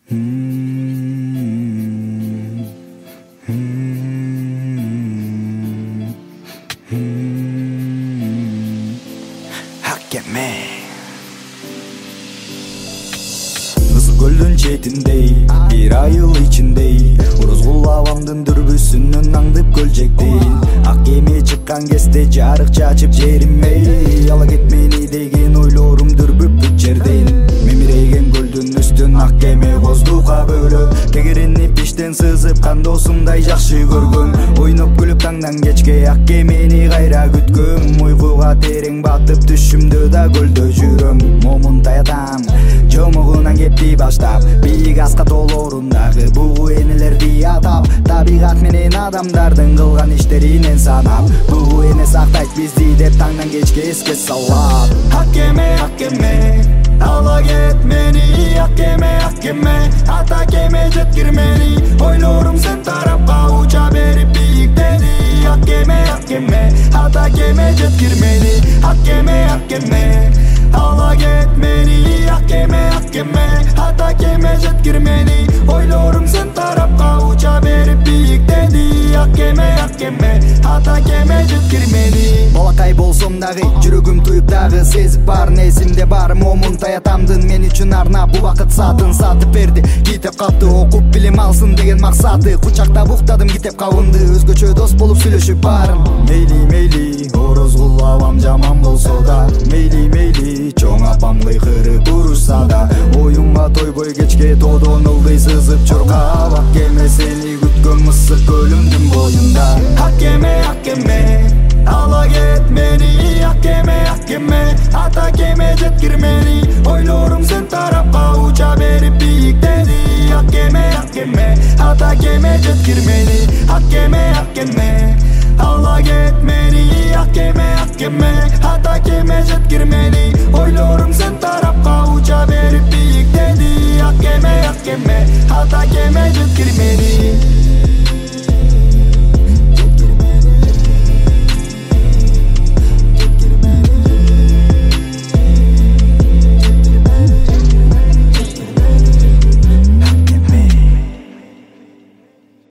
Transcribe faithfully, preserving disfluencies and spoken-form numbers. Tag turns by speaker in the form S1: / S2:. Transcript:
S1: Көлдүн четиндей, бир айыл ичиндей, Орозгул абамдын дүрбүсүнөн аңдып көлжектейин. Ак кеме чыккан кезде жарык чачып жеримей, ала кет мени деген ойлорум дүрбүп жердейин. Мемирейген көлдүн үстүн ак кеме коздукка бөлөп, тегеренип иштен сызып кандосумдай жакшы көргөм. Ойноп күлүп таңдан кечке ак кемени кайра күткөм. Уйкуга терең батып түшүмдө да көлдө жүрөм. Момун таятам, жомугунан кепти баштап, бийик аска толорундагы бугу энелерди атап, табигат менен адамдардын кылган иштеринен санап, бугу эне сактайт бизди деп таңдан кечке эске салат. Ак кеме, ак кеме, ала кет мени, ак кеме, ак кеме, ата кеме жеткир мени, ойлорум сен тарапка уча берип бийиктени. Ак кеме, ак кеме, ата кеме жеткир мени, ак кеме, ак кеме, ала кет мени, ак кеме, ак кеме, ата кеме жеткир мени, ойлорум сен тарапка уча берип бийиктени. Ак кеме, ак кеме, ата кеме жеткир мени. Балакай болсом дагы, жүрөгүм туюп дагы сезип баарын эсимде бар. Момун таятамдын мен үчүн арнап бул убакыт саатын сатып берди. Китеп капты, окуп билим алсын деген максаты, кучактап уктадым китеп кабынды, өзгөчө дос болуп сүйлөшүп баарын. Мейли мейли, Орозгул абам жаман болсо да, мейли мейли, чоң апам кыйкырып урушса да, оюнга тойбой кечке тодон ылдый сызып чуркап, ак кеме сени күткөн мысык көлүмдүн боюнда. Ак кеме, ак кеме, ала кет мени, ак кеме, ак кеме, ата кеме жеткир мени, ойлорум сен тарапка уча берип бийиктени. Ак кеме, ак кеме, ата кеме жеткир мени, ак кеме, ак кеме, ала кет мени, ак кеме, ак кеме, ата кеме жеткир мени, ойлорум сен тарапка уча берип бийиктени. Ак кеме, ак кеме, ата кеме жеткир мени.